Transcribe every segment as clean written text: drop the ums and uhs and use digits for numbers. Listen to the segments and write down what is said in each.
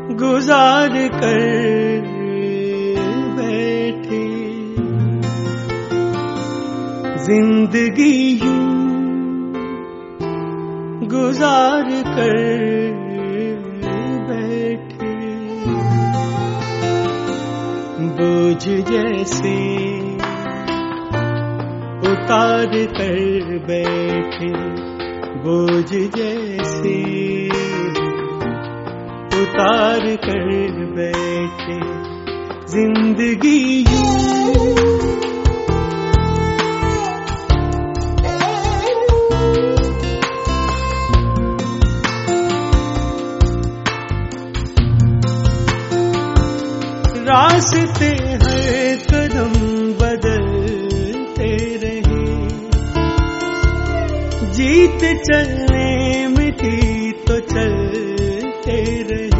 गुजार कर बैठे। जिंदगी यूं गुजार कर बैठे। बोझ जैसे उतार कर बैठे। बोझ जैसे उतार कर बैठे। जिंदगी रास्ते हर कदम बदलते रहे। जीत चलने में थी तो चलते रहे।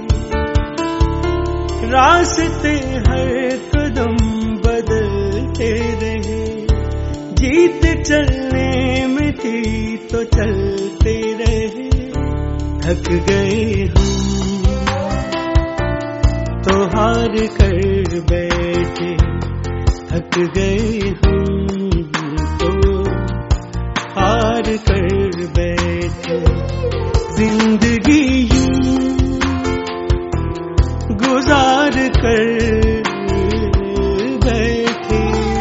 रास्ते हर कदम बदलते रहे। जीत चलने में थी तो चलते रहे। थक गए हम तो हार कर बैठे। थक गए हम तो हार कर बैठे। जिंदगी यूं गुजार कर बैठे।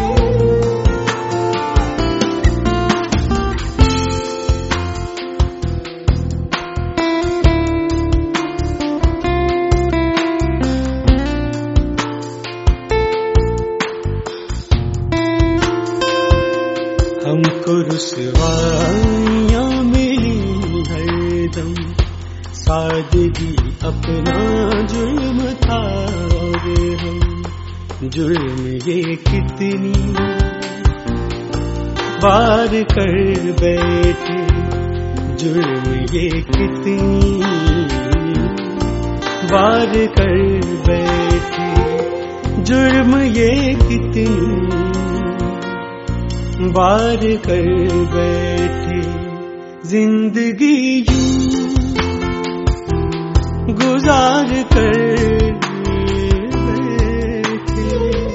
हमको रुसवाइयां मिली हरदम। सादगी अपना जुर्म था और हम जुर्म ये कितनी बार कर बैठे। जुर्म ये कितनी बार कर बैठे। जुर्म ये कितनी बार कर बैठे। जिंदगी यूं गुजार कर बैठे।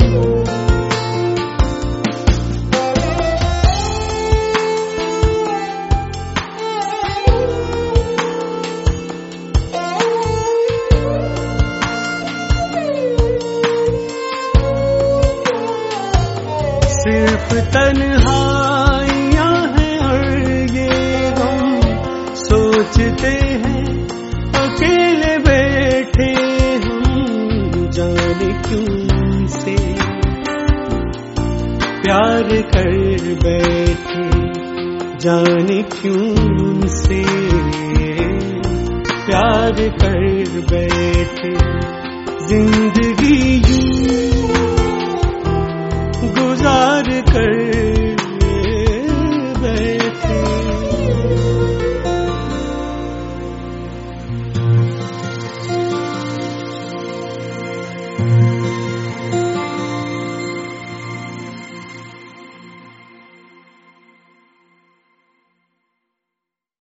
सिर्फ तन्हाइयां हैं और ये गम। सोचते हैं अकेले बैठे हम। जाने क्यों से प्यार कर बैठे। जाने क्यों से प्यार कर बैठे। जिंदगी यूं गुजार कर